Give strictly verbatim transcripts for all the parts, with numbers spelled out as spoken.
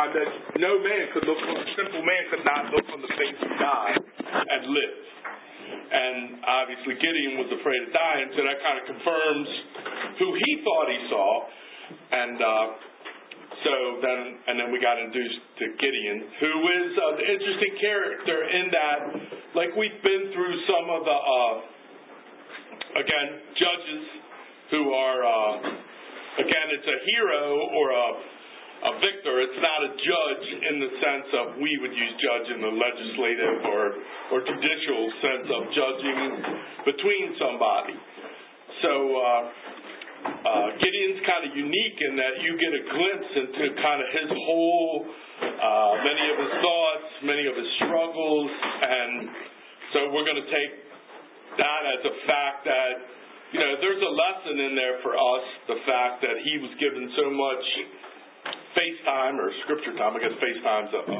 that no man could look on, simple man could not look on the face of God and live. And obviously Gideon was afraid of dying, so that kind of confirms who he thought he saw. And uh, so then, and then we got introduced to Gideon, who is an interesting character in that, like we've been through some of the, uh, again, judges who are, uh, again, it's a hero or a A victor. It's not a judge in the sense of we would use judge in the legislative or, or judicial sense of judging between somebody. So uh, uh, Gideon's kind of unique in that you get a glimpse into kind of his whole, uh, many of his thoughts, many of his struggles, and so we're going to take that as a fact that, you know, there's a lesson in there for us, the fact that he was given so much FaceTime or scripture time. I guess FaceTime's a,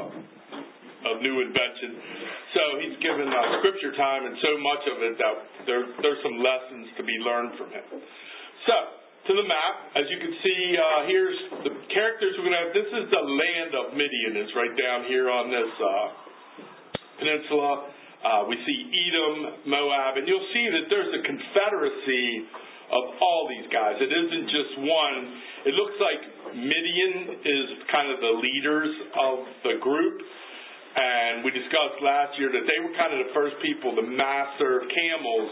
a new invention. So he's given uh, scripture time, and so much of it that there, there's some lessons to be learned from him. So, to the map, as you can see, uh, here's the characters we're going to have. This is the land of Midian. It's right down here on this uh, peninsula. Uh, we see Edom, Moab, and you'll see that there's a confederacy of all these guys. It isn't just one. It looks like Midian is kind of the leaders of the group, and we discussed last year that they were kind of the first people to master camels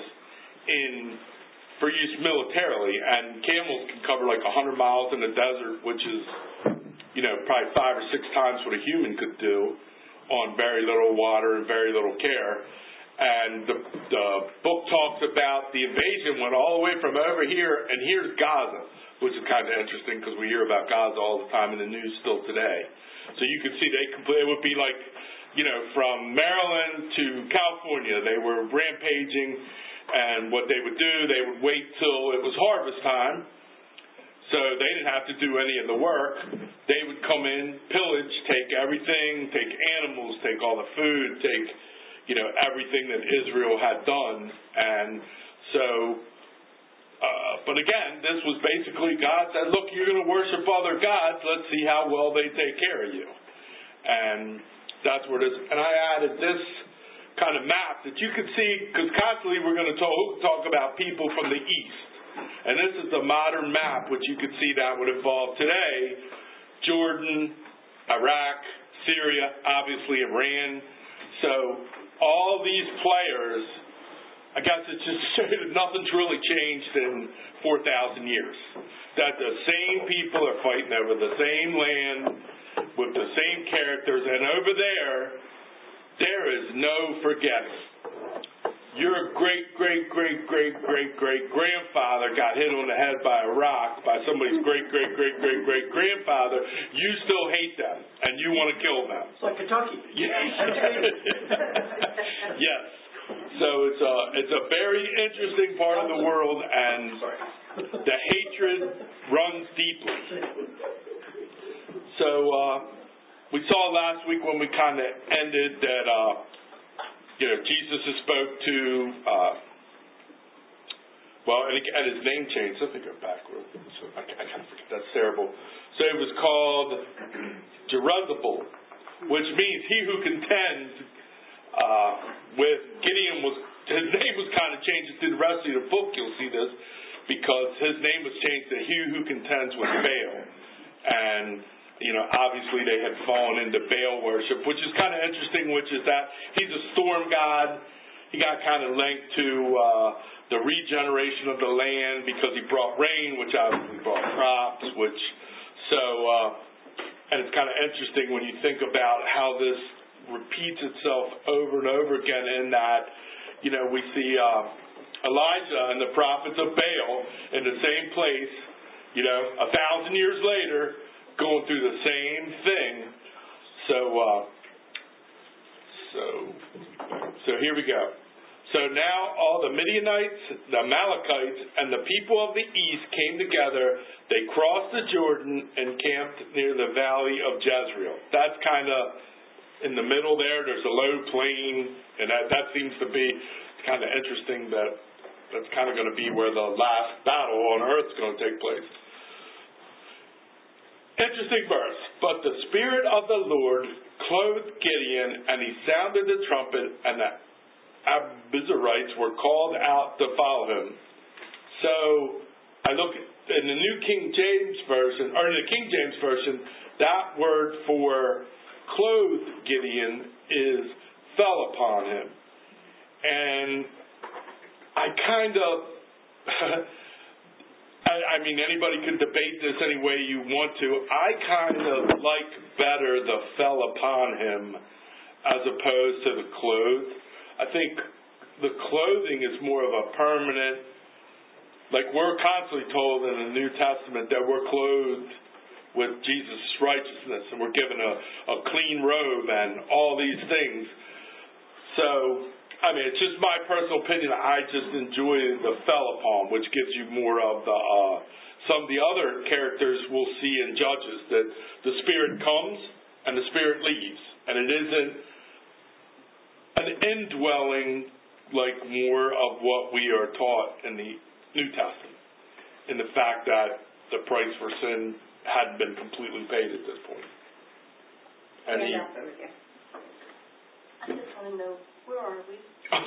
in for use militarily, and camels can cover like one hundred miles in the desert, which is, you know, probably five or six times what a human could do on very little water and very little care. And the, the book talks about the invasion went all the way from over here, and here's Gaza, which is kind of interesting because we hear about Gaza all the time in the news still today. So you can see they completely, it would be like, you know, from Maryland to California, they were rampaging, and what they would do, they would wait till it was harvest time, so they didn't have to do any of the work. They would come in, pillage, take everything, take animals, take all the food, take, you know, everything that Israel had done. And so, uh, but again, this was basically God said, look, you're going to worship other gods. Let's see how well they take care of you. And that's where this, and I added this kind of map that you can see, because constantly we're going to talk, talk about people from the east. And this is the modern map, which you can see that would involve today Jordan, Iraq, Syria, obviously Iran. So all these players, I guess it's just that nothing's really changed in four thousand years. That the same people are fighting over the same land with the same characters, and over there, there is no forgetting. Your great, great, great, great, great, great grandfather got hit on the head by a rock by somebody's great, great, great, great, great grandfather. You still hate them, and you want to kill them. It's like Kentucky. Yes. Yes. So it's a it's a very interesting part of the world, and the hatred runs deeply. So uh, we saw last week when we kind of ended that. Uh, You know, Jesus spoke to, uh, well, and, he, and his name changed. Let me go back. So I, I kind of forget. That's terrible. So it was called Jerubbaal, which means he who contends uh, with Gideon was, his name was kind of changed through the rest of the book. You'll see this because his name was changed to he who contends with Baal. And you know, obviously they had fallen into Baal worship, which is kind of interesting, which is that he's a storm god. He got kind of linked to uh, the regeneration of the land because he brought rain, which obviously brought crops, which, so, uh, and it's kind of interesting when you think about how this repeats itself over and over again in that, you know, we see uh, Elijah and the prophets of Baal in the same place, you know, a thousand years later, going through the same thing. So, uh, so, so here we go. So now all the Midianites, the Amalekites, and the people of the east came together. They crossed the Jordan and camped near the valley of Jezreel. That's kind of in the middle there. There's a low plain, and that, that seems to be kind of interesting that that's kind of going to be where the last battle on earth is going to take place. Interesting verse. But the Spirit of the Lord clothed Gideon, and he sounded the trumpet, and the Abiezrites were called out to follow him. So I look in the New King James Version, or in the King James Version, that word for clothed Gideon is fell upon him. And I kind of, I, I mean, anybody can debate this any way you want to. I kind of like better the fell upon him as opposed to the clothed. I think the clothing is more of a permanent, like we're constantly told in the New Testament that we're clothed with Jesus' righteousness and we're given a, a clean robe and all these things. So, I mean, it's just my personal opinion. I just enjoy the fell upon, which gives you more of the, uh, some of the other characters we'll see in Judges, that the Spirit comes and the Spirit leaves. And it isn't an indwelling like more of what we are taught in the New Testament, in the fact that the price for sin hadn't been completely paid at this point. And he, I just want to know, where are we?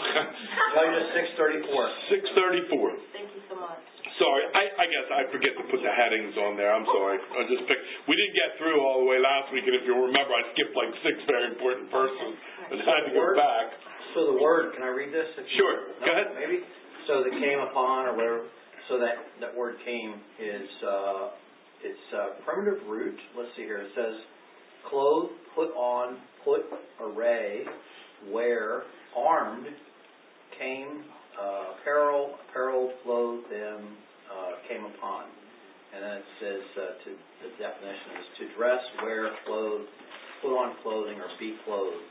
Judges six thirty-four. six thirty-four. Thank you so much. Sorry, I, I guess I forget to put the headings on there. I'm sorry. I just picked. We didn't get through all the way last week, and if you'll remember, I skipped like six very important verses and had to go back. So the word, can I read this? If Sure. You, no, go ahead. Maybe. So the came upon, or whatever. So that, that word came is uh, it's uh, primitive root. Let's see here. It says clothe, put on, put, array, wear, armed, came, uh, apparel, apparel, clothed them, uh, came upon. And then it says uh, to the definition is to dress, wear, clothe, put on clothing, or be clothed.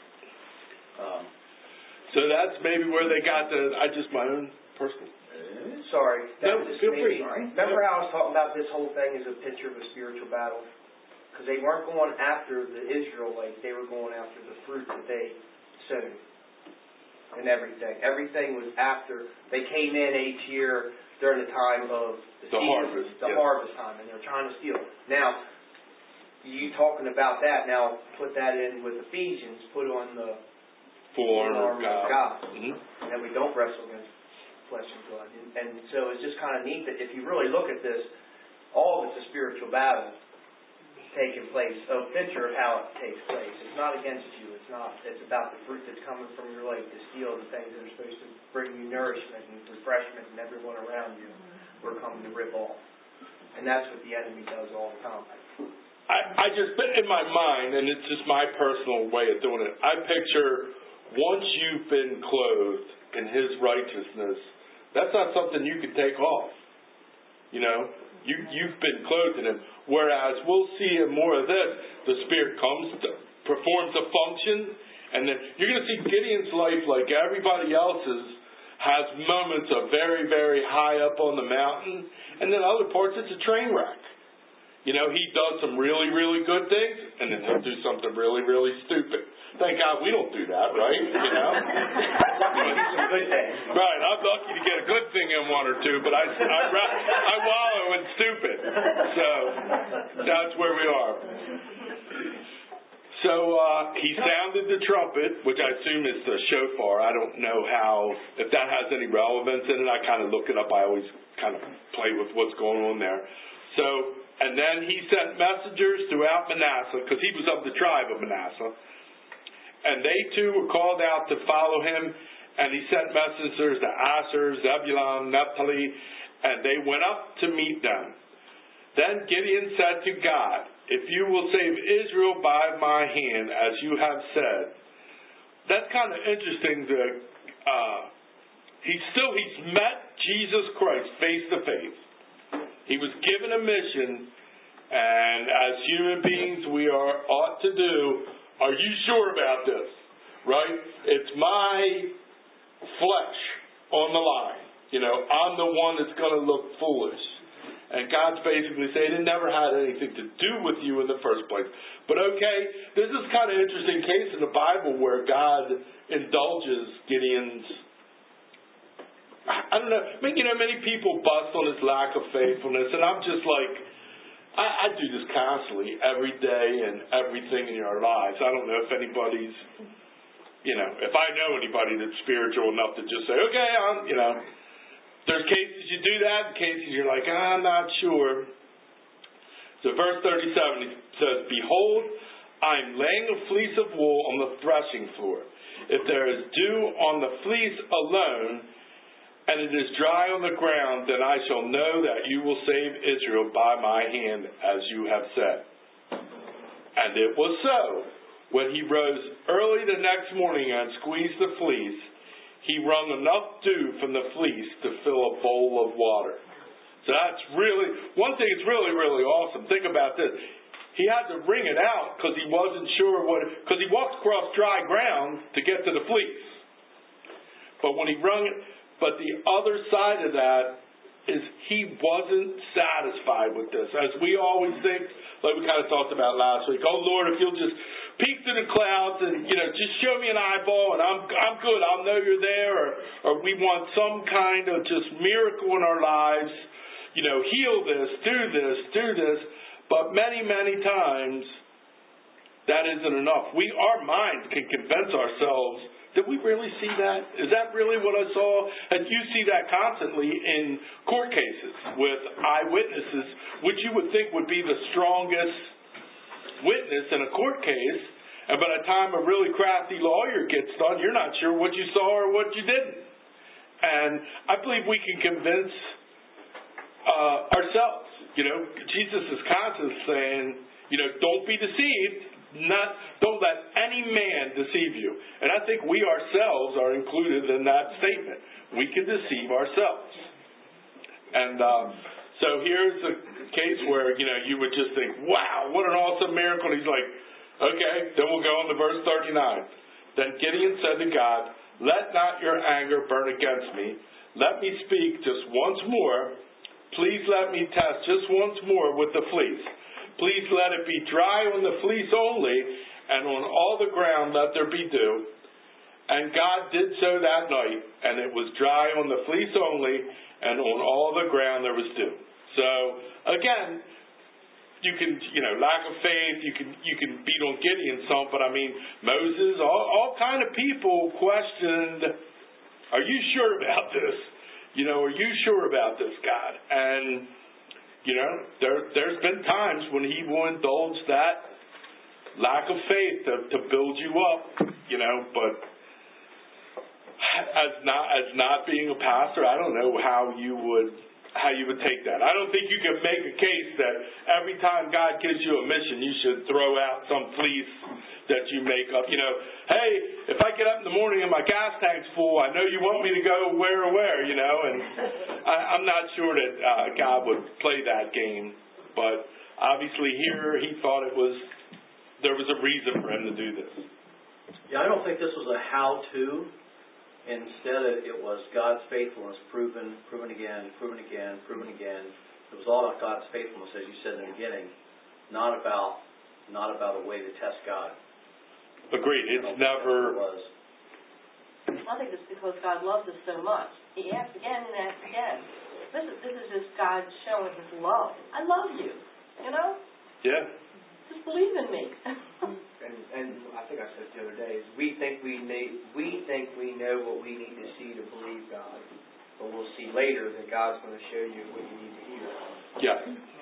Um, so that's maybe where they got the. I just my own personal. Sorry. No, just feel free. Remember how I was talking about this whole thing as a picture of a spiritual battle? Because they weren't going after the Israelites. They were going after the fruit that they sowed and everything. Everything was after. They came in each year during the time of the, the season, harvest. the yeah. harvest time, and they're trying to steal. Now, you talking about that, now put that in with Ephesians, put on the full armor of God. God. Mm-hmm. And we don't wrestle against flesh and blood. And, and so it's just kind of neat that if you really look at this, all of it's a spiritual battle taking place, a picture of how it takes place. It's not against you. It's not. It's about the fruit that's coming from your lake to steal the things that are supposed to bring you nourishment and refreshment, and everyone around you we're coming to rip off. And that's what the enemy does all the time. I, I just, in my mind, and it's just my personal way of doing it, I picture once you've been clothed in His righteousness, that's not something you can take off. You know, you, you've been clothed in Him. Whereas we'll see in more of this, the Spirit comes, to, performs a function, and then you're going to see Gideon's life, like everybody else's, has moments of very, very high up on the mountain, and then other parts it's a train wreck. You know, he does some really, really good things, and then he'll do something really, really stupid. Thank God we don't do that, right? You know? Some good things. Right, I'm lucky to get a good thing in one or two, but I, I, I wallow in stupid. So, that's where we are. So, uh, he sounded the trumpet, which I assume is the shofar. I don't know how, if that has any relevance in it. I kind of look it up. I always kind of play with what's going on there. So, and then he sent messengers throughout Manasseh, because he was of the tribe of Manasseh. And they too were called out to follow him. And he sent messengers to Asher, Zebulun, Naphtali, and they went up to meet them. Then Gideon said to God, if you will save Israel by my hand, as you have said. That's kind of interesting. To, uh, he's still, he's met Jesus Christ face to face. He was given a mission, and as human beings we are ought to do, are you sure about this? Right? It's my flesh on the line. You know, I'm the one that's going to look foolish. And God's basically saying it never had anything to do with you in the first place. But okay, this is kind of an interesting case in the Bible where God indulges Gideon's, I don't know, I mean, you know, many people bust on his lack of faithfulness, and I'm just like, I, I do this constantly, every day and everything in our lives. I don't know if anybody's, you know, if I know anybody that's spiritual enough to just say, okay, I'm, you know, there's cases you do that, and cases you're like, I'm not sure. So verse thirty-seven says, behold, I'm laying a fleece of wool on the threshing floor. If there is dew on the fleece alone, and it is dry on the ground, then I shall know that you will save Israel by my hand, as you have said. And it was so. When he rose early the next morning and squeezed the fleece, he wrung enough dew from the fleece to fill a bowl of water. So that's really, one thing that's really, really awesome. Think about this. He had to wring it out because he wasn't sure what, because he walked across dry ground to get to the fleece. But when he wrung it, but the other side of that is he wasn't satisfied with this. As we always think, like we kind of talked about last week, oh Lord, if you'll just peek through the clouds and, you know, just show me an eyeball and I'm I'm good, I'll know you're there, or, or we want some kind of just miracle in our lives, you know, heal this, do this, do this. But many, many times, that isn't enough. We, our mind can convince ourselves, did we really see that? Is that really what I saw? And you see that constantly in court cases with eyewitnesses, which you would think would be the strongest witness in a court case. And by the time a really crafty lawyer gets done, you're not sure what you saw or what you didn't. And I believe we can convince uh, ourselves. You know, Jesus is constantly saying, you know, don't be deceived. Not, don't let any man deceive you. And I think we ourselves are included in that statement. We can deceive ourselves. And um, so here's a case where, you know, you would just think, wow, what an awesome miracle. And he's like, okay, then we'll go on to verse thirty-nine. Then Gideon said to God, let not your anger burn against me. Let me speak just once more. Please let me test just once more with the fleece. Please let it be dry on the fleece only, and on all the ground let there be dew. And God did so that night, and it was dry on the fleece only, and on all the ground there was dew. So, again, you can, you know, lack of faith, you can you can beat on Gideon some, but I mean, Moses, all, all kind of people questioned, are you sure about this? You know, are you sure about this, God? And, you know, there, there's been times when he will indulge that lack of faith to, to build you up, you know, but as not as not being a pastor, I don't know how you would how you would take that. I don't think you can make a case that every time God gives you a mission, you should throw out some fleece that you make up. You know, hey, if I get up in the morning and my gas tank's full, I know you want me to go where or where, you know, and I, I'm not sure that uh, God would play that game. But obviously here he thought it was, there was a reason for him to do this. Yeah, I don't think this was a how-to. Instead, it was God's faithfulness proven, proven again, proven again, proven again. It was all about God's faithfulness, as you said in the beginning, not about not about a way to test God. Agreed. It's never. It was. I think it's because God loves us so much. He asks again and asks again. This is this is just God showing His love. I love you. You know. Yeah. Just believe in me. And, and I think I said the other day is we think we need we think we know what we need to see to believe God, but we'll see later that God's going to show you what you need to hear. Yeah.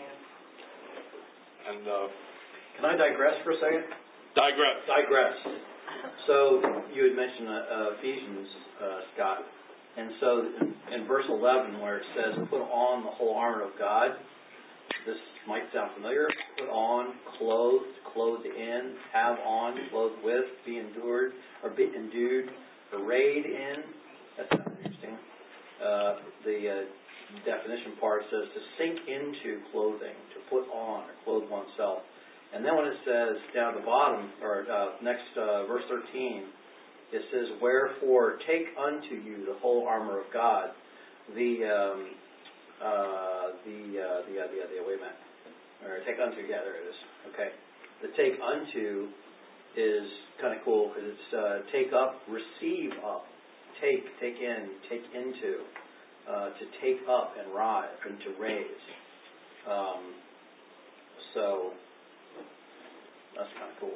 And uh, can I digress for a second? Digress. Digress. So you had mentioned uh, Ephesians, uh, Scott, and so in, in verse eleven where it says, "Put on the whole armor of God." This might sound familiar. Put on, clothed, clothed in, have on, clothed with, be endured, or be endued, arrayed in. That sounds interesting. Uh, the uh, definition part says to sink into clothing, to put on, or clothe oneself. And then when it says down at the bottom, or uh, next uh, verse thirteen, it says, "Wherefore take unto you the whole armor of God." The um, Uh, the, uh, the, uh, the, uh, the, wait a minute. Or take unto, yeah, there it is. Okay. The take unto is kind of cool because it's uh, take up, receive up, take, take in, take into, uh, to take up and rise and to raise. Um, So that's kind of cool.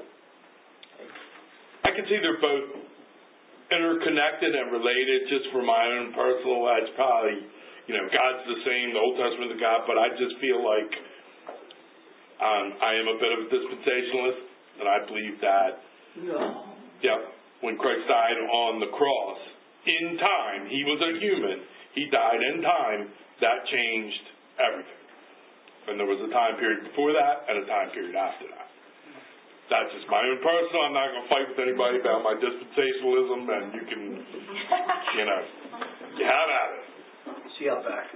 I can see they're both interconnected and related. Just for my own personal, that's probably, you know, God's the same, the Old Testament is God, but I just feel like um, I am a bit of a dispensationalist, and I believe that, No. yeah, when Christ died on the cross, in time, he was a human, he died in time, that changed everything. And there was a time period before that and a time period after that. That's just my own personal. I'm not going to fight with anybody about my dispensationalism, and you can, you know, you have at it. See you out back.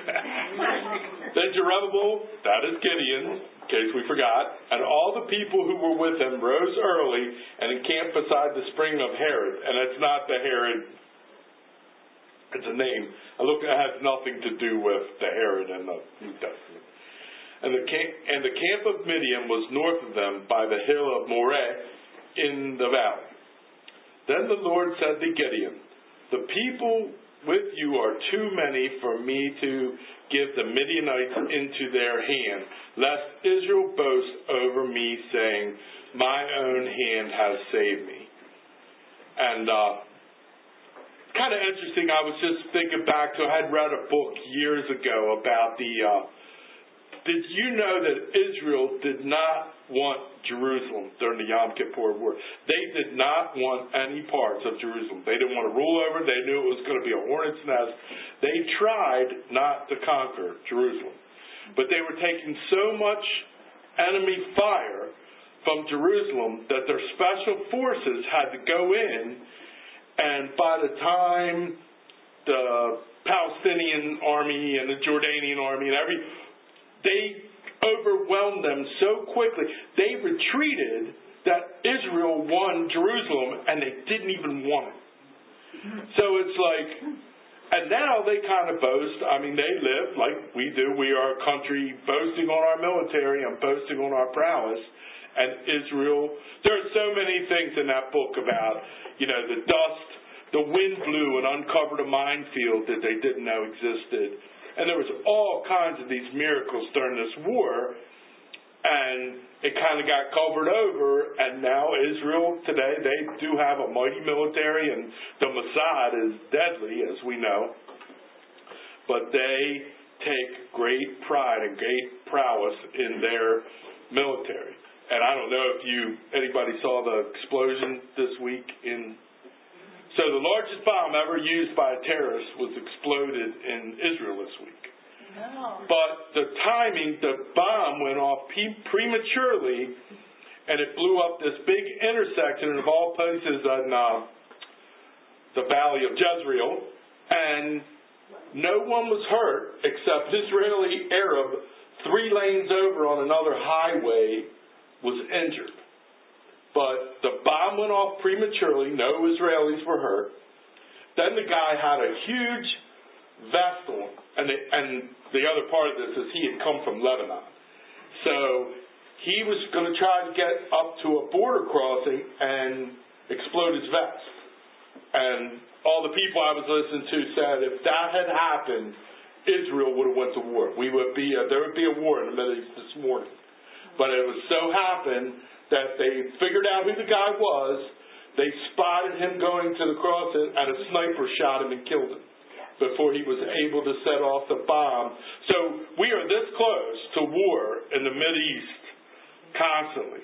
Then Zerubbabel, that is Gideon, in case we forgot, and all the people who were with him rose early and encamped beside the spring of Herod. And it's not the Herod, it's a name. I look, it has nothing to do with the Herod in the New Testament. And the camp, and the camp of Midian was north of them by the hill of Moreh in the valley. Then the Lord said to Gideon, the people with you are too many for me to give the Midianites into their hand, lest Israel boast over me, saying, my own hand has saved me. And uh, it's kind of interesting. I was just thinking back to, I had read a book years ago about the uh, did you know that Israel did not want Jerusalem during the Yom Kippur War? They did not want any parts of Jerusalem. They didn't want to rule over it. They knew it was going to be a hornet's nest. They tried not to conquer Jerusalem. But they were taking so much enemy fire from Jerusalem that their special forces had to go in, and by the time the Palestinian army and the Jordanian army and every they overwhelmed them so quickly. They retreated that Israel won Jerusalem, and they didn't even want it. So it's like, and now they kind of boast. I mean, they live like we do. We are a country boasting on our military and boasting on our prowess. And Israel, there are so many things in that book about, you know, the dust, the wind blew and uncovered a minefield that they didn't know existed. And there was all kinds of these miracles during this war, and it kind of got covered over, and now Israel today, they do have a mighty military, and the Mossad is deadly, as we know, but they take great pride and great prowess in their military. And I don't know if you anybody saw the explosion this week in So the largest bomb ever used by a terrorist was exploded in Israel this week. No. But the timing, the bomb went off pe- prematurely, and it blew up this big intersection of all places in uh, the valley of Jezreel, and no one was hurt except Israeli Arab three lanes over on another highway was injured. But the bomb went off prematurely. No Israelis were hurt. Then the guy had a huge vest on. And the, and the other part of this is he had come from Lebanon. So he was going to try to get up to a border crossing and explode his vest. And all the people I was listening to said if that had happened, Israel would have went to war. We would be a, there would be a war in the Middle East this morning. But it was so happened that they figured out who the guy was, they spotted him going to the crossing, and a sniper shot him and killed him before he was able to set off the bomb. So we are this close to war in the Mideast constantly.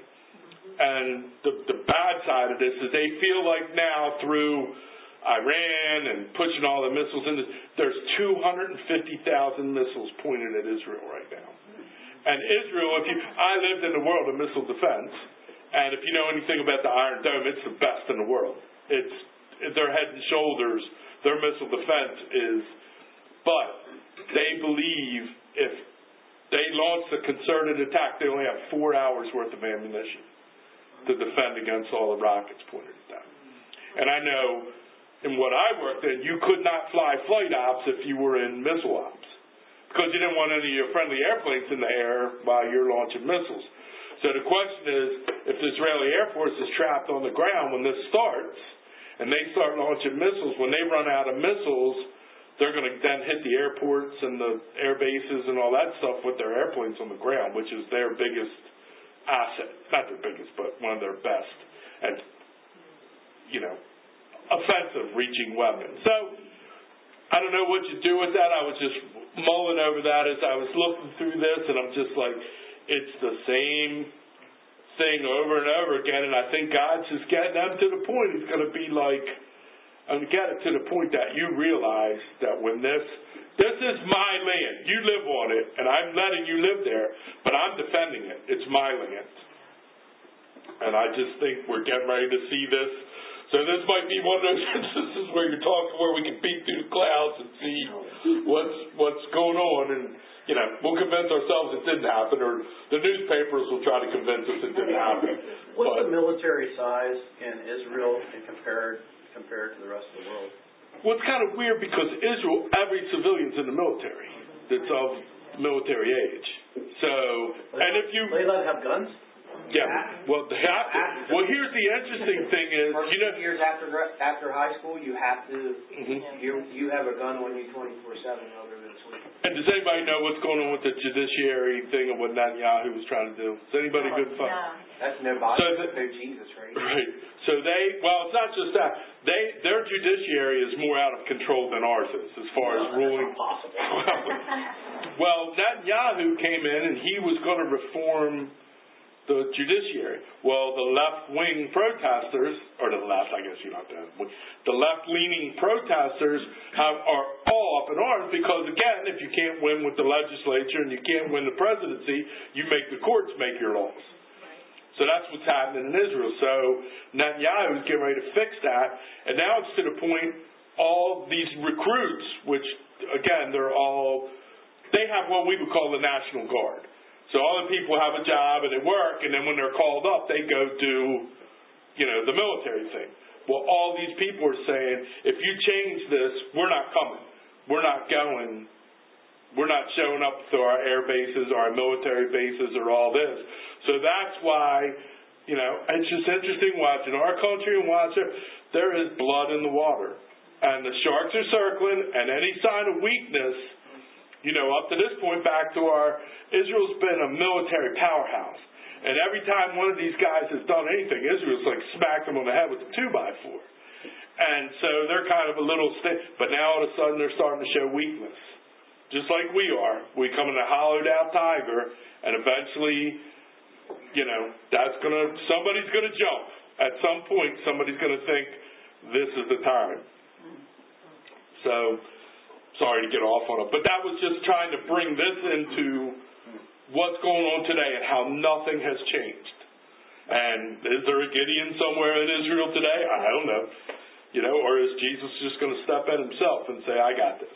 And the, the bad side of this is they feel like now through Iran and pushing all the missiles in, there's two hundred fifty thousand missiles pointed at Israel right now. And Israel, if you, I lived in the world of missile defense, and if you know anything about the Iron Dome, it's the best in the world. It's, they're head and shoulders. Their missile defense is, but they believe if they launch a concerted attack, they only have four hours worth of ammunition to defend against all the rockets pointed at them. And I know in what I worked in, you could not fly flight ops if you were in missile ops, because you didn't want any of your friendly airplanes in the air while you're launching missiles. So the question is, if the Israeli Air Force is trapped on the ground when this starts, and they start launching missiles, when they run out of missiles, they're going to then hit the airports and the air bases and all that stuff with their airplanes on the ground, which is their biggest asset. Not their biggest, but one of their best and, you know, offensive reaching weapons. So I don't know what you do with that. I was just mulling over that as I was looking through this, and I'm just like, it's the same thing over and over again, and I think God's just getting them to the point. He's going to be like, I'm going to get it to the point that you realize that when this, this is my land, you live on it, and I'm letting you live there, but I'm defending it. It's my land. And I just think we're getting ready to see this. So this might be one of those instances where you're talking where we can peek through the clouds and see what's what's going on, and you know, we'll convince ourselves it didn't happen, or the newspapers will try to convince us it didn't happen. What's But the military size in Israel and compared compared to the rest of the world? well, it's kind of weird because Israel, every civilian's in the military that's of military age. So, and if you They let them have guns? yeah, well, they have to. Well, here's the interesting thing is, First you know, few years after gra- after high school, you have to mhm. you you have a gun on you twenty-four seven other than sleep. And does anybody know what's going on with the judiciary thing of what Netanyahu was trying to do? Is anybody good fun? That's no body, So the- no Jesus, right? Right. So they, well, it's not just that. They, their judiciary is more out of control than ours is, as far as ruling. Possible. Well, Netanyahu came in and he was going to reform the judiciary. Well, the left-wing protesters, or the left, I guess you don't have to, the left-leaning protesters have, are all up in arms because, again, if you can't win with the legislature and you can't win the presidency, you make the courts make your laws. So that's what's happening in Israel. So Netanyahu is getting ready to fix that, and now it's to the point all these recruits, which, again, they're all, they have what we would call the National Guard. So all the people have a job and they work, and then when they're called up, they go do, you know, the military thing. Well, all these people are saying, if you change this, we're not coming. We're not going. We're not showing up to our air bases, our military bases, or all this. So that's why, you know, it's just interesting watching our country and watching, there is blood in the water. And the sharks are circling, and any sign of weakness, you know, up to this point, back to our, Israel's been a military powerhouse. And every time one of these guys has done anything, Israel's like smacked them on the head with a two by four. And so they're kind of a little stiff, but now all of a sudden they're starting to show weakness. Just like we are. We come in a hollowed out tiger, and eventually, you know, that's gonna, somebody's gonna jump. At some point, somebody's gonna think, this is the time. So, sorry to get off on it, but that was just trying to bring this into what's going on today and how nothing has changed. And is there a Gideon somewhere in Israel today? I don't know. You know, or is Jesus just going to step in himself and say, I got this?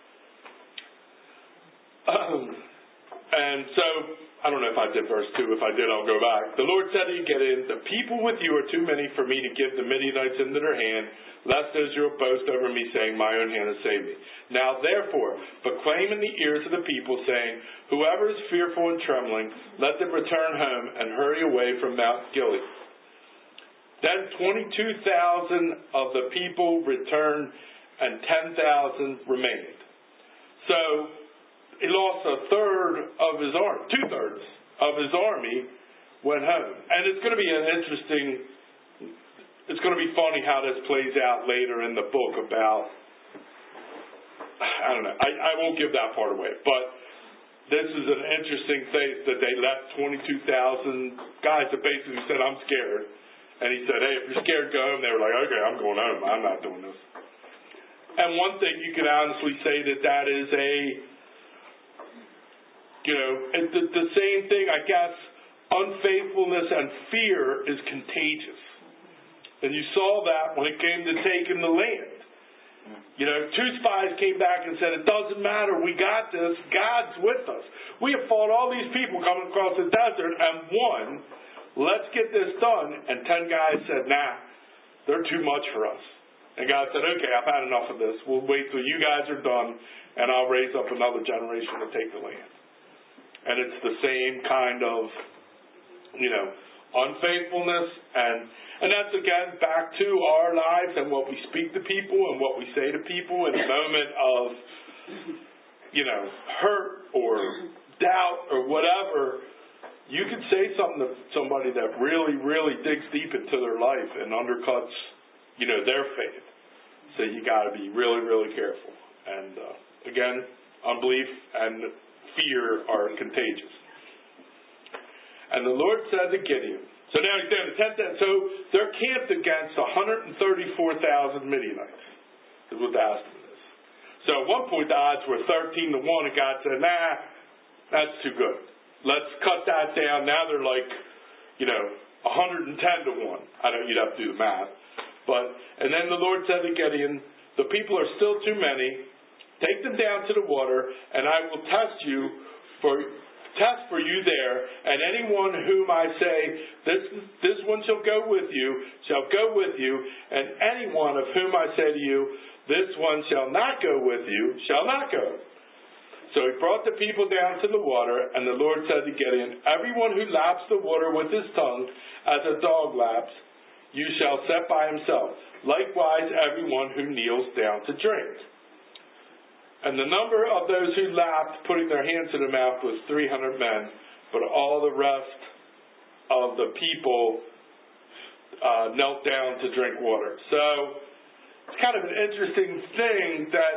Um, and so, I don't know if I did verse two. If I did, I'll go back. The Lord said to Gideon, the people with you are too many for me to give the Midianites into their hand, lest Israel boast over me, saying, my own hand has saved me. Now therefore, proclaim in the ears of the people, saying, whoever is fearful and trembling, let them return home and hurry away from Mount Gilead. Then twenty-two thousand of the people returned, and ten thousand remained. So, he lost a third of his army, two-thirds of his army went home. And it's going to be an interesting, it's going to be funny how this plays out later in the book about, I don't know, I, I won't give that part away, but this is an interesting thing that they left twenty-two thousand guys that basically said, I'm scared. And he said, hey, if you're scared, go home. They were like, okay, I'm going home. I'm not doing this. And one thing you can honestly say that that is a, you know, the, the same thing, I guess, unfaithfulness and fear is contagious. And you saw that when it came to taking the land. You know, two spies came back and said, it doesn't matter, we got this, God's with us. We have fought all these people coming across the desert, and one, let's get this done. And ten guys said, nah, they're too much for us. And God said, okay, I've had enough of this. We'll wait till you guys are done, and I'll raise up another generation to take the land. And it's the same kind of, you know, unfaithfulness, and and that's again back to our lives and what we speak to people and what we say to people in a moment of, you know, hurt or doubt or whatever. You can say something to somebody that really, really digs deep into their life and undercuts, you know, their faith. So you got to be really, really careful. And uh, again, unbelief and fear are contagious. And the Lord said to Gideon, so now he's down to ten thousand. So they're camped against one hundred thirty-four thousand Midianites, is what the estimate is. So at one point the odds were thirteen to one, and God said, nah, that's too good. Let's cut that down. Now they're like, you know, one hundred ten to one. I know you'd have to do the math. But, and then the Lord said to Gideon, the people are still too many. Take them down to the water, and I will test you for test for you there, and anyone whom I say, this this one shall go with you, shall go with you, and anyone of whom I say to you, this one shall not go with you, shall not go. So he brought the people down to the water, and the Lord said to Gideon, everyone who laps the water with his tongue, as a dog laps, you shall set by himself. Likewise, everyone who kneels down to drink. And the number of those who lapped, putting their hands to the mouth, was three hundred men, but all the rest of the people uh, knelt down to drink water. So it's kind of an interesting thing that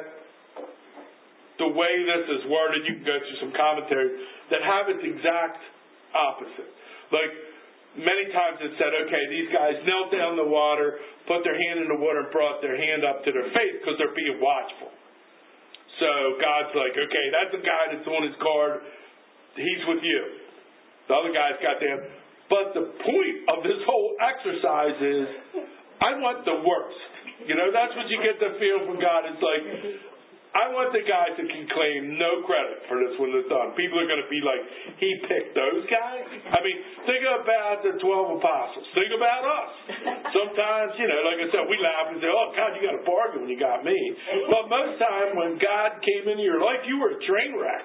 the way this is worded, you can go through some commentaries that have its exact opposite. Like, many times it said, okay, these guys knelt down in the water, put their hand in the water, and brought their hand up to their face because they're being watchful. So God's like, okay, that's the guy that's on his guard. He's with you. The other guy's got them. But the point of this whole exercise is, I want the worst. You know, that's what you get the feel from God. It's like, I want the guys that can claim no credit for this when it's done. People are going to be like, he picked those guys? I mean, think about the twelve apostles. Think about us. Sometimes, you know, like I said, we laugh and say, oh, God, you got a bargain when you got me. But most time when God came into your life, you were a train wreck.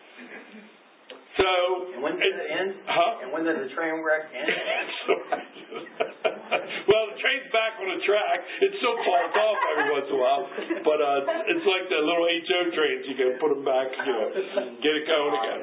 So, and when did it end? Huh? And when did the train wreck end? Well, the train's back on the track. It still falls off every once in a while, but uh, it's like the little H O trains. You can put them back, you know, get it going again.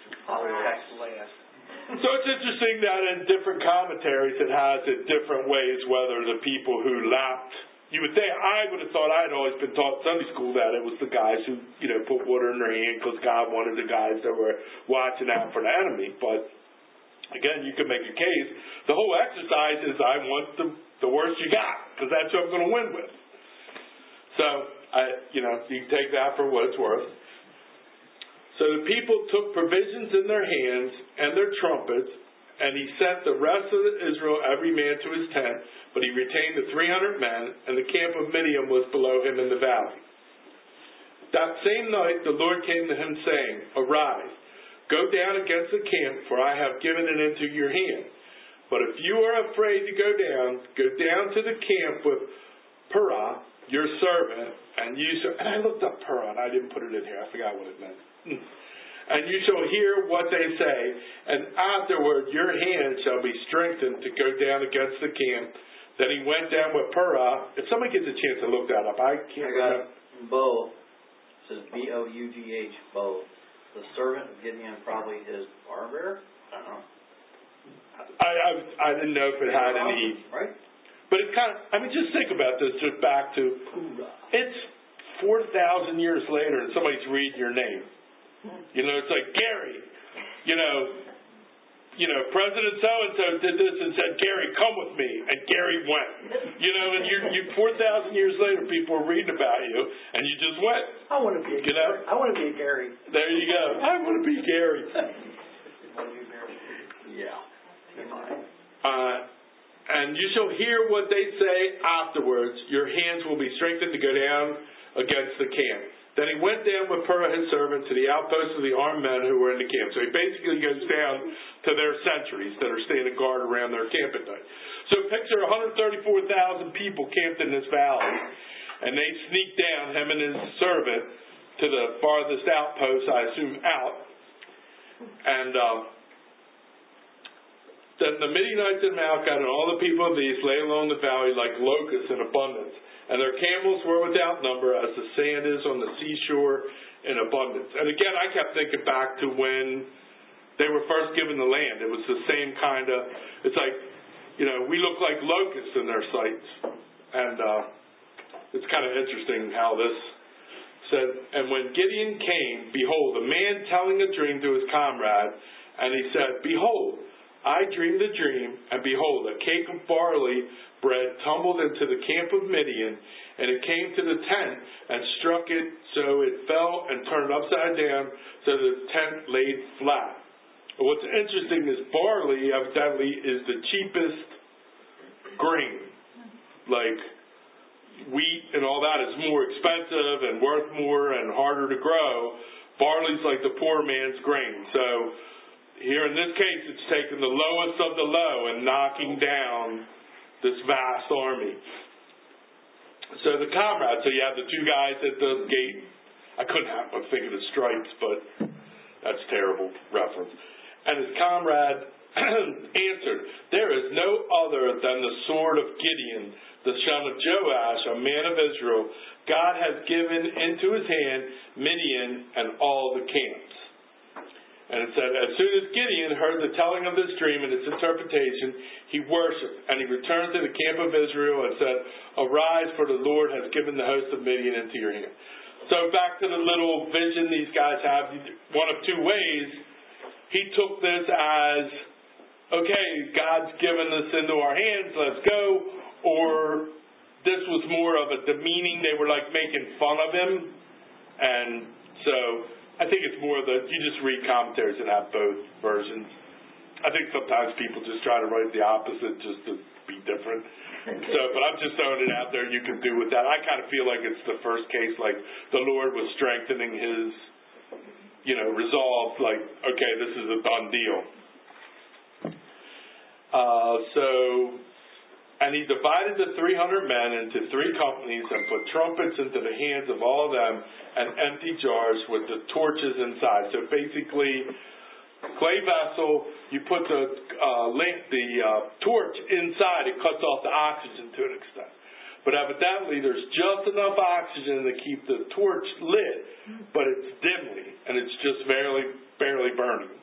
So it's interesting that in different commentaries it has it different ways whether the people who lapped. You would think, I would have thought I'd always been taught in Sunday school that it was the guys who, you know, put water in their hand because God wanted the guys that were watching out for the enemy. But, again, you could make a case. The whole exercise is I want the, the worst you got because that's what I'm going to win with. So, I, you know, you can take that for what it's worth. So the people took provisions in their hands and their trumpets, and he sent the rest of Israel, every man to his tent, but he retained the three hundred men, and the camp of Midian was below him in the valley. That same night the Lord came to him, saying, arise, go down against the camp, for I have given it into your hand. But if you are afraid to go down, go down to the camp with Purah, your servant, and you shall, and I looked up Purah, and I didn't put it in here, I forgot what it meant. And you shall hear what they say, and afterward your hand shall be strengthened to go down against the camp. Then he went down with Purah. If somebody gets a chance to look that up, I can't I got remember. Bo. It says B O U G H, Bo. The servant of Gideon, probably his armor bearer? I don't know. I, I I didn't know if it had any. Right? But it's kind of, I mean, just think about this, just back to, it's four thousand years later and somebody's reading your name. You know, it's like, Gary, you know, you know, President so-and-so did this and said, Gary, come with me. And Gary went. You know, and you're, you four thousand years later, people are reading about you, and you just went. I want to be a you Gary. know? I want to be a Gary. There you go. I want to be Gary. Yeah. Uh, and you shall hear what they say afterwards. Your hands will be strengthened to go down against the camp. Then he went down with Purah his servant to the outposts of the armed men who were in the camp. So he basically goes down to their sentries that are standing guard around their camp at night. So picture one hundred thirty-four thousand people camped in this valley. And they sneak down, him and his servant, to the farthest outpost, I assume out. And uh, Then the Midianites and Amalekite and all the people of the east lay along the valley like locusts in abundance, and their camels were without number as the sand is on the seashore in abundance. And again, I kept thinking back to when they were first given the land. It was the same kind of, it's like, you know, we look like locusts in their sights. And uh, it's kind of interesting how this said, and when Gideon came, behold, a man telling a dream to his comrade, and he said, behold, I dreamed a dream, and behold, a cake of barley bread tumbled into the camp of Midian, and it came to the tent and struck it, so it fell and turned upside down, so the tent laid flat. What's interesting is barley, evidently, is the cheapest grain. Like, wheat and all that is more expensive and worth more and harder to grow. Barley's like the poor man's grain. So, here in this case, it's taking the lowest of the low and knocking down this vast army. So the comrades, so you have the two guys at the gate. I couldn't help but think of the stripes, but that's a terrible reference. And his comrade answered, there is no other than the sword of Gideon, the son of Joash, a man of Israel. God has given into his hand Midian and all the camps. And it said, as soon as Gideon heard the telling of this dream and its interpretation, he worshipped, and he returned to the camp of Israel and said, arise, for the Lord has given the host of Midian into your hand. So back to the little vision these guys have, one of two ways. He took this as, okay, God's given this into our hands, let's go. Or this was more of a demeaning, they were like making fun of him. And so I think it's more the, you just read commentaries that have both versions. I think sometimes people just try to write the opposite just to be different. So, but I'm just throwing it out there, you can do with that. I kind of feel like it's the first case, like the Lord was strengthening his, you know, resolve, like, okay, this is a done deal. Uh, so, and he divided the three hundred men into three companies and put trumpets into the hands of all of them and empty jars with the torches inside. So basically, clay vessel, you put the uh, lamp, the uh, torch inside, it cuts off the oxygen to an extent. But evidently, there's just enough oxygen to keep the torch lit, but it's dimly, and it's just barely, barely burning.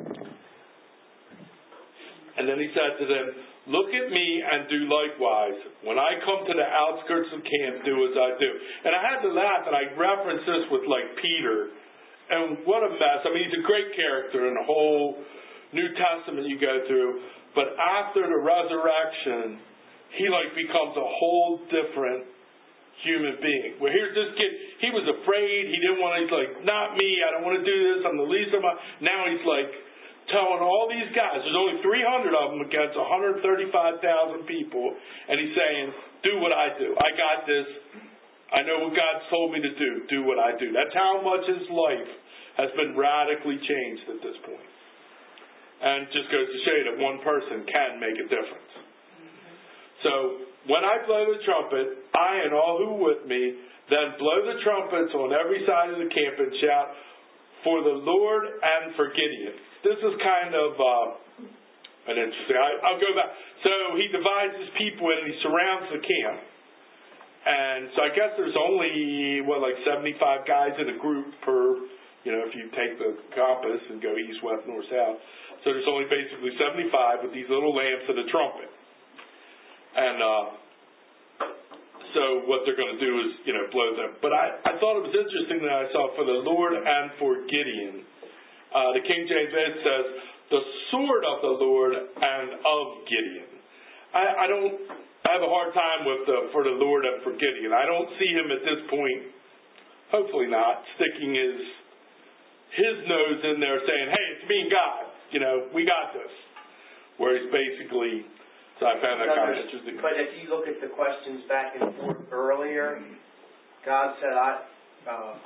And then he said to them, look at me and do likewise. When I come to the outskirts of camp, do as I do. And I had to laugh, and I referenced this with, like, Peter. And what a mess. I mean, he's a great character in the whole New Testament you go through. But after the resurrection, he, like, becomes a whole different human being. Where here's this kid, he was afraid, he didn't want to, he's like, not me, I don't want to do this, I'm the least of my... Now he's like, telling all these guys, there's only three hundred of them against one hundred thirty-five thousand people, and he's saying, do what I do. I got this. I know what God's told me to do. Do what I do. That's how much his life has been radically changed at this point. And it just goes to show you that one person can make a difference. So, when I blow the trumpet, I and all who are with me, then blow the trumpets on every side of the camp and shout, for the Lord and for Gideon. This is kind of uh, an interesting. I, I'll go back. So he divides his people and he surrounds the camp. And so I guess there's only, what, like seventy-five guys in a group per, you know, if you take the compass and go east, west, north, south. So there's only basically seventy-five with these little lamps and a trumpet. And uh, so what they're going to do is, you know, blow them. But I, I thought it was interesting that I saw for the Lord and for Gideon. Uh, the King James says, the sword of the Lord and of Gideon. I, I don't, I have a hard time with the, for the Lord and for Gideon. I don't see him at this point, hopefully not, sticking his, his nose in there saying, hey, it's me and God. You know, we got this. Where he's basically, so I found that kind of interesting. But if you look at the questions back and forth earlier, God said, I, uh,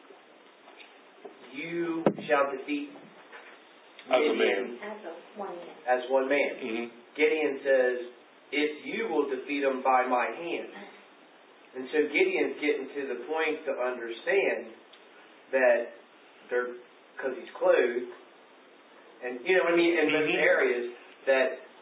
you shall defeat as a man. As a one man. As one man. Mm-hmm. Gideon says, if you will defeat them by my hand. And so Gideon's getting to the point to understand that they're, because he's clothed, and you know, I mean, in those mm-hmm. areas, that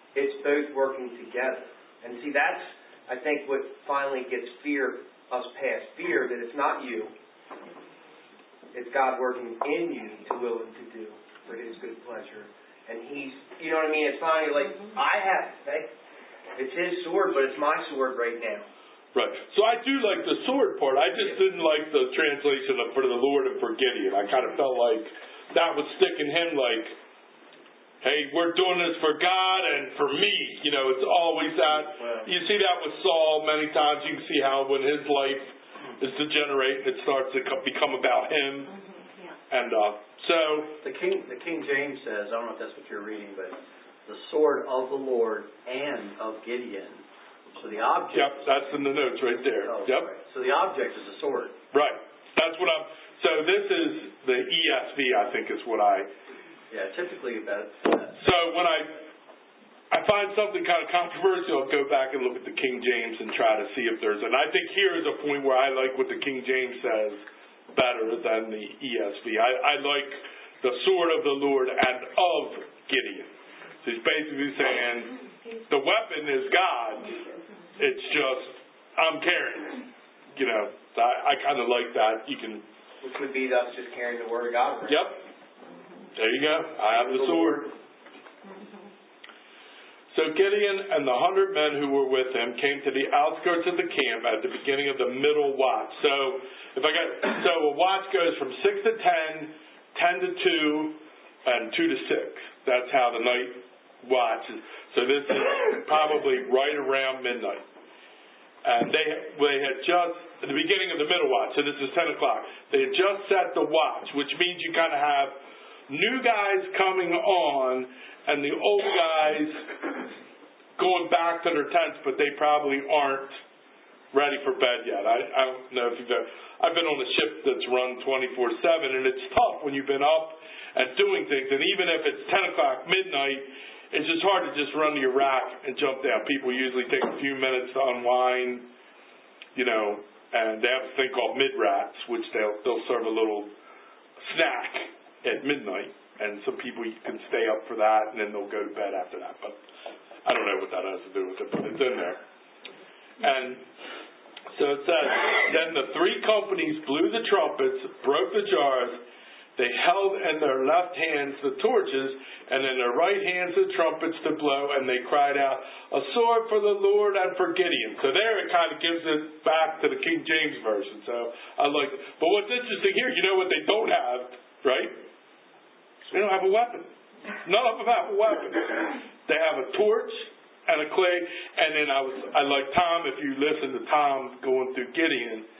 It's both working together. And see, that's, I think, what finally gets fear, us past fear, that it's not you. It's God working in you to will and to do for His good pleasure. And He's, you know what I mean? It's finally like, I have, it's His sword, but it's my sword right now. Right. So I do like the sword part. I just didn't like the translation of for the Lord and for Gideon. I kind of felt like that was sticking him like, hey, we're doing this for God and for me. You know, it's always that. Wow. You see that with Saul many times. You can see how when his life is degenerate, it starts to become about him. Mm-hmm. Yeah. And uh, so The King, the King James says, I don't know if that's what you're reading, but the sword of the Lord and of Gideon. So the object. Yep, that's in the notes right there. Oh, Yep. right. So the object is a sword. Right. That's what I'm. So this is the E S V, I think, is what I. Yeah, typically that. So when I I find something kind of controversial, I'll go back and look at the King James and try to see if there's. And I think here is a point where I like what the King James says better than the E S V. I, I like the sword of the Lord and of Gideon. So he's basically saying the weapon is God. It's just, I'm carrying it. You know, I, I kind of like that. You can... Which would be us just carrying the Word of God around. Yep. There you go. I have the sword. So Gideon and the hundred men who were with him came to the outskirts of the camp at the beginning of the middle watch. So if I got, so a watch goes from six to ten, ten to two, and two to six. That's how the night watch is. So this is probably right around midnight. And they they had just, at the beginning of the middle watch, so this is ten o'clock, they had just set the watch, which means you kind of have new guys coming on and the old guys going back to their tents, but they probably aren't ready for bed yet. I, I don't know if you've ever, I've been on a ship that's run twenty-four seven, and it's tough when you've been up and doing things, and even if it's ten o'clock, midnight, it's just hard to just run to your rack and jump down. People usually take a few minutes to unwind, you know, and they have a thing called mid-rats, which they'll, they'll serve a little snack at midnight, and some people can stay up for that, and then they'll go to bed after that. But I don't know what that has to do with it, but it's in there. And so it says, then the three companies blew the trumpets, broke the jars. They held in their left hands the torches, and in their right hands the trumpets to blow, and they cried out, a sword for the Lord and for Gideon. So there it kind of gives it back to the King James Version. So I like it. But what's interesting here, you know what they don't have, right? They don't have a weapon. None of them have a weapon. They have a torch and a clay, and then I was I like Tom, if you listen to Tom going through Gideon,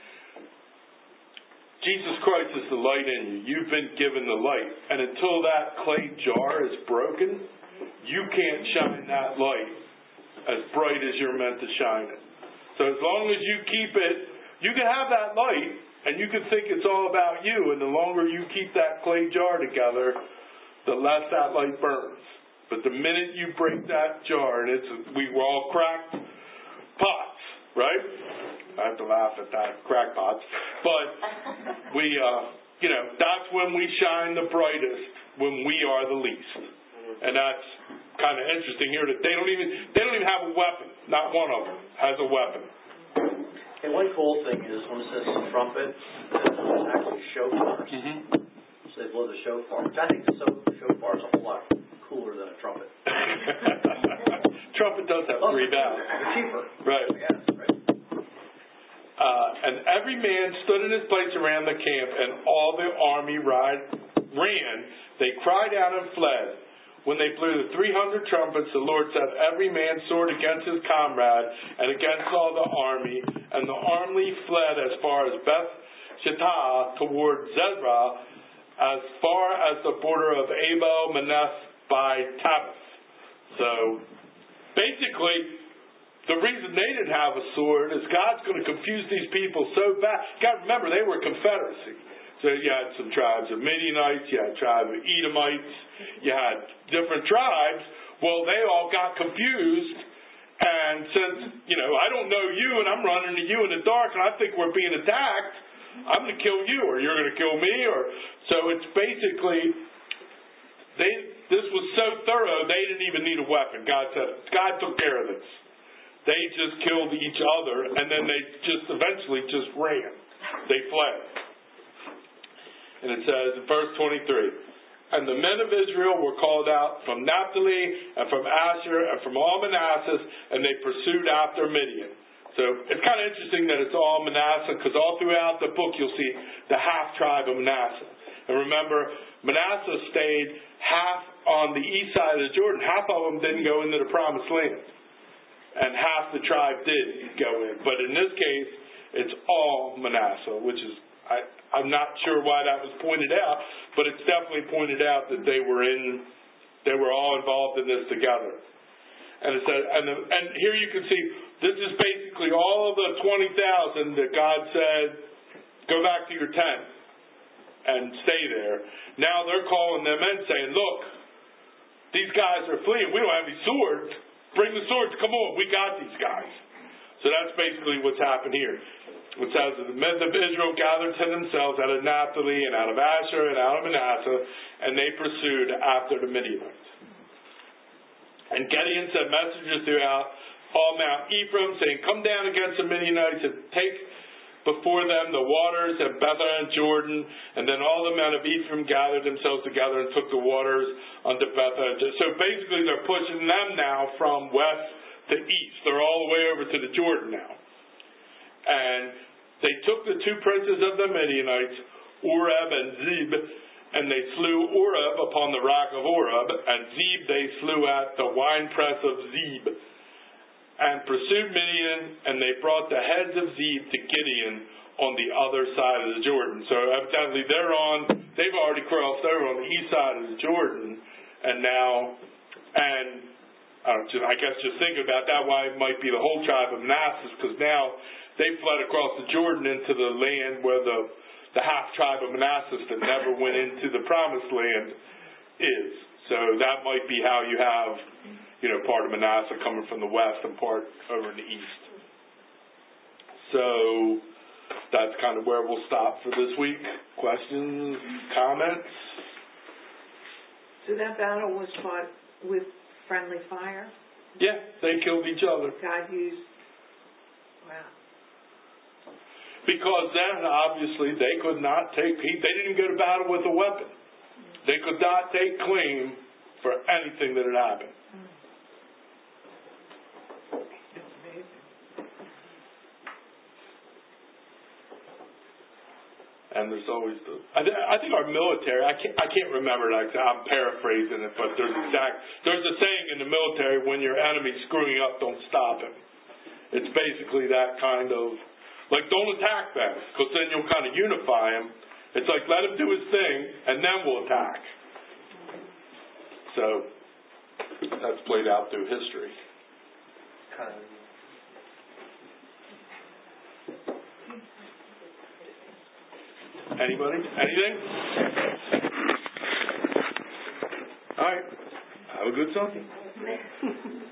Jesus Christ is the light in you. You've been given the light. And until that clay jar is broken, you can't shine that light as bright as you're meant to shine it. So as long as you keep it, you can have that light, and you can think it's all about you, and the longer you keep that clay jar together, the less that light burns. But the minute you break that jar, and it's we were all cracked pots, right? I have to laugh at that, crackpots. But we, uh, you know, that's when we shine the brightest, when we are the least. And that's kind of interesting here that they don't even they don't even have a weapon. Not one of them has a weapon. And one cool thing is when it says trumpet, it's actually shofars. Mm-hmm. So they blow the shofar, which I think the shofar is a whole lot cooler than a trumpet. Trumpet does have three valves. It's cheaper. Right. Yeah, right. Uh, and every man stood in his place around the camp, and all the army ride, ran. They cried out and fled. When they blew the three hundred trumpets, the Lord set every man's sword against his comrade and against all the army. And the army fled as far as Beth Shittah toward Zerah, as far as the border of Abel Maneth by Tabith. So, basically, the reason they didn't have a sword is God's going to confuse these people so bad. You got to remember, they were a confederacy. So you had some tribes of Midianites, you had tribes of Edomites, you had different tribes. Well, they all got confused, and since, you know, I don't know you, and I'm running to you in the dark, and I think we're being attacked, I'm going to kill you, or you're going to kill me, or so it's basically they this was so thorough, they didn't even need a weapon. God said, God took care of this. They just killed each other, and then they just eventually just ran. They fled. And it says in verse twenty-three, and the men of Israel were called out from Naphtali and from Asher and from all Manasseh, and they pursued after Midian. So it's kind of interesting that it's all Manasseh, because all throughout the book you'll see the half tribe of Manasseh. And remember, Manasseh stayed half on the east side of the Jordan. Half of them didn't go into the promised land. And half the tribe did go in. But in this case, it's all Manasseh, which is, I, I'm not sure why that was pointed out, but it's definitely pointed out that they were in, they were all involved in this together. And it said, and, the, and here you can see, this is basically all of the twenty thousand that God said, go back to your tent and stay there. Now they're calling them in saying, look, these guys are fleeing. We don't have any swords. Bring the swords. Come on. We got these guys. So that's basically what's happened here. It says, the men of Israel gathered to themselves out of Naphtali and out of Asher and out of Manasseh, and they pursued after the Midianites. And Gideon sent messengers throughout all Mount Ephraim, saying, come down against the Midianites and take before them the waters at Bethel and Jordan. And then all the men of Ephraim gathered themselves together and took the waters unto Bethel. So basically they're pushing them now from west to east. They're all the way over to the Jordan now. And they took the two princes of the Midianites, Oreb and Zeb, and they slew Oreb upon the rock of Oreb, and Zeb they slew at the winepress of Zeb, and pursued Midian, and they brought the heads of Zeb to Gideon on the other side of the Jordan. So evidently they're on, they've already crossed over on the east side of the Jordan, and now, and uh, just, I guess just thinking about that, why it might be the whole tribe of Manasseh, because now they fled across the Jordan into the land where the, the half tribe of Manasseh that never went into the promised land is. So that might be how you have, you know, part of Manasseh coming from the west and part over in the east. So that's kind of where we'll stop for this week. Questions, comments? So that battle was fought with friendly fire? Yeah, they killed each other. God used, wow. Because then, obviously, they could not take, they didn't even go to battle with a weapon. They could not take claim for anything that had happened. And there's always the, I, th- I think our military, I can't, I can't remember it, I'm paraphrasing it, but there's exact, there's a saying in the military, when your enemy's screwing up, don't stop him. It's basically that kind of, like, don't attack them, because then you'll kind of unify him. It's like, let him do his thing, and then we'll attack. So, that's played out through history. Kind of. Anybody? Anything? All right. Have a good Sunday.